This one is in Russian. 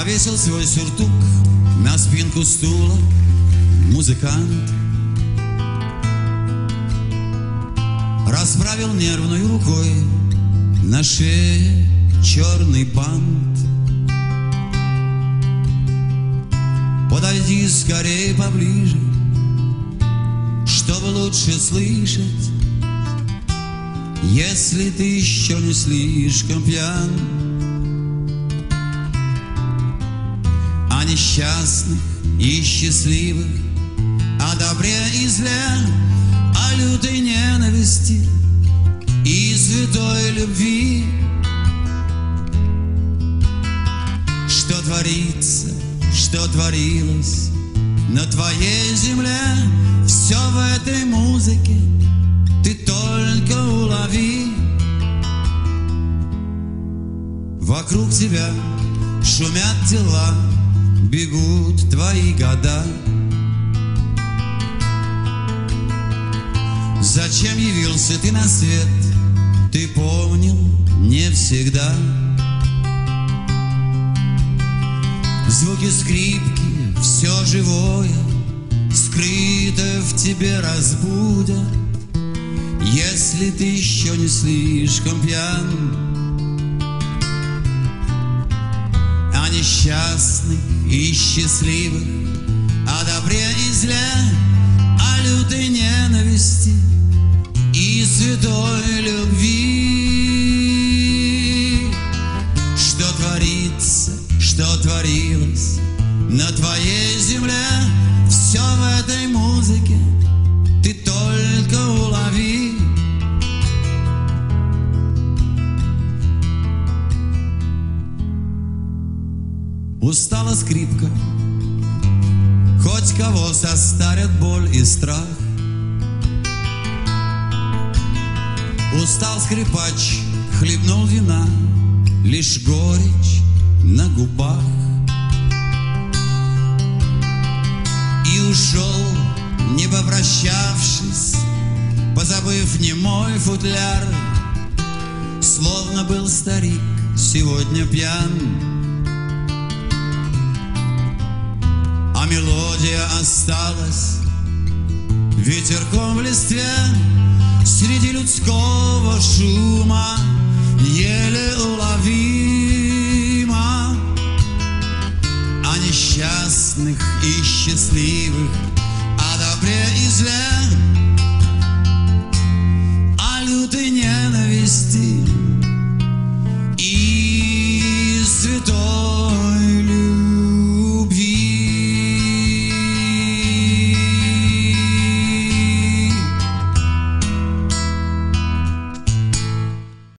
Повесил свой сюртук на спинку стула музыкант. Расправил нервной рукой на шее черный бант. Подойди скорее поближе, чтобы лучше слышать, если ты еще не слишком пьян. О несчастных и счастливых, о добре и зле, о лютой ненависти и святой любви. Что творится, что творилось на твоей земле, все в этой музыке ты только улови. Вокруг тебя шумят дела, бегут твои года. Зачем явился ты на свет, ты помнил не всегда. Звуки скрипки, все живое, скрыто в тебе разбудят, если ты еще не слишком пьян. О несчастных и счастливых, о добре и зле, о лютой ненависти и святой любви. Что творится, что творилось на твоей земле, все в этой музыке ты только улови. Устала скрипка, хоть кого состарят боль и страх. Устал скрипач, хлебнул вина, лишь горечь на губах. И ушел, не попрощавшись, позабыв немой футляр, словно был старик сегодня пьян. А мелодия осталась ветерком в листве, среди людского шума еле уловим.